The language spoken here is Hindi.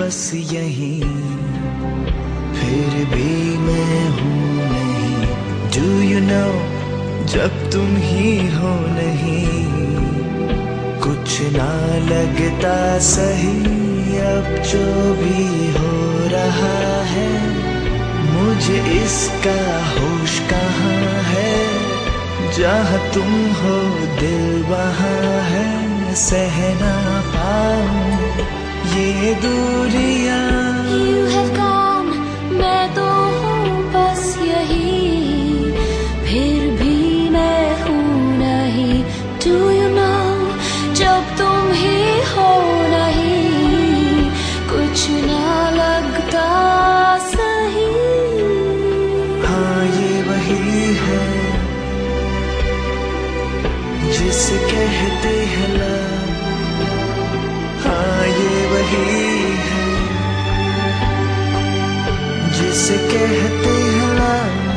बस यहीं, फिर भी मैं हूँ नहीं। Do you know, जब तुम ही हो नहीं, कुछ ना लगता सही। अब जो भी हो रहा है, मुझे इसका होश कहाँ है। जहाँ तुम हो दिल वहाँ है, सह ना पाऊं ये दूरियां। You have gone, मैं तो हूँ बस यही, फिर भी मैं हूँ नहीं। Do you know, जब तुम ही हो नहीं, कुछ ना लगता सही। हाँ ये वही है जिसे कहते हैं लव। हाँ ये वही है जिसे कहते हैं लव।